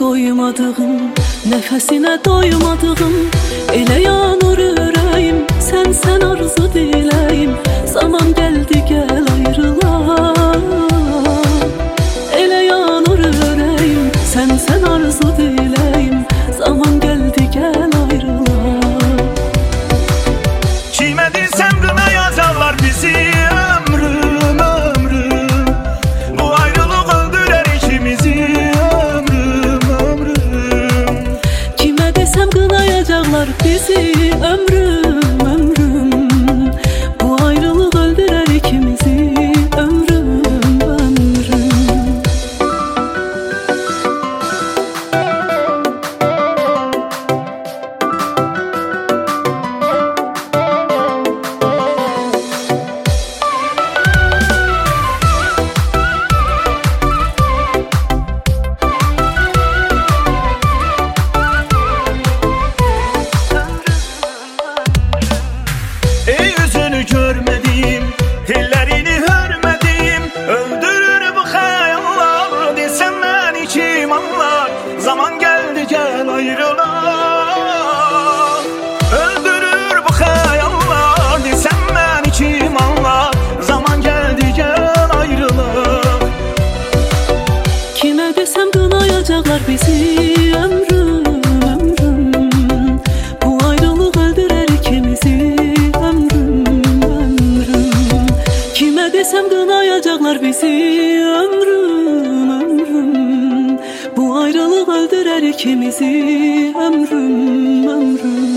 doymadığım, nefesine doymadığım, elə yanır ürəyim, sən arzu diləyim. Zaman gəldi gəl ayrılaq, elə yanır ürəyim, sən arzu diləyim. Zaman gəldi gəl ayrılaq. Kimə desəm qınayacaqlar bizi, ömrüm, ömrüm. Bu ayrılıq öldürər ikimizi, ömrüm, ömrüm. Kimə desəm qınayacaqlar bizi, ömrüm, ömrüm. Bu ayrılıq öldürər ikimizi, ömrüm, ömrüm. Görmediğim, ellerini hörmediğim, öldürür bu hayallar. Desem ben içim anlar, zaman geldi gel ayrılalım. Öldürür bu hayallar, desem ben içim anlar. Zaman geldi gel ayrılalım. Kimə desəm qınayacaqlar bizi, ömrüm, ömrüm. Bu ayrılıq öldürər ikimizi, kimə desəm qınayacaqlar bizi, ömrüm, ömrüm. Bu ayrılıq öldürər ikimizi, ömrüm, ömrüm.